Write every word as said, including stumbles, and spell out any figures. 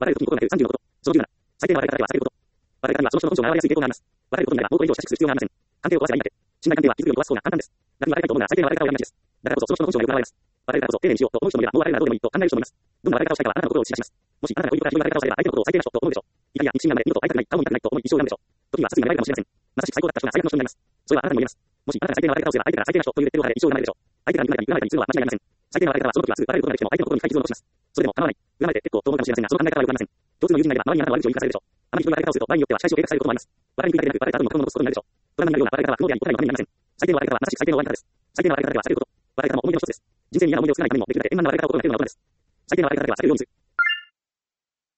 別れる時にことなくさんじゅうのこと。そのじゅうなな、最低の別れ方では避けること。別れ方にはその人の根性が現れやすい傾向があります。別れることになれば、もうこれ以上親しくする必要がありません。関係を壊せばいいだけ。信頼関係は築くように壊す方が簡単です。逆に別れたいと思うなら最低の別れ方を選びがちです。だからこそその人の根性がよく現れます。別れるからこそ丁寧にしようと思う人もいれば、もう別れるならどうでもいいと考える人もいます。どんな別れ方をしたいかはあなたの心を知らします。もしあなたが恋人からひどい別れ方をされれば相手のことを最低な人と思うでしょう。怒りや憎しみやまで二度と会いたくない、顔も見たくないと思い一生を選ぶでしょう。時には殺意に芽生えるかもしれません。まさしく最高だった人が最悪の人になります。それはあなたにも言えます。もしあなたが最低な別れ方をすれば相手から最低な人というレッテルを貼られ一生を選ぶでしょう。相手から憎まれたり恨まれたりするのは間違いありません。最低な別れ方はその時はすぐ別れることができても相手の心に深い傷を残します。それでも構わない。恨まれて結構と思うかもしれませんが、その考え方はよくありません。共通の友人がいれば周りにあなたの悪口を言い聞かせるでしょう。あまりひどい別れ方をすると場合によっては仕返しを計画されることもあります。別れにくいだけでなく、別れた後も心の残すことになるでしょう。トラウマになるような別れ方は不毛であり、答えのためになりません。最低の別れ方はまさしく最低の終わり方です。最低な別れ方では避けること。別れ方も思い出の一つです。人生に嫌な思い出を少ないためにもできるだけ円満な別れ方を心がけるのが大人です。最低な別れ方では避けるようにする。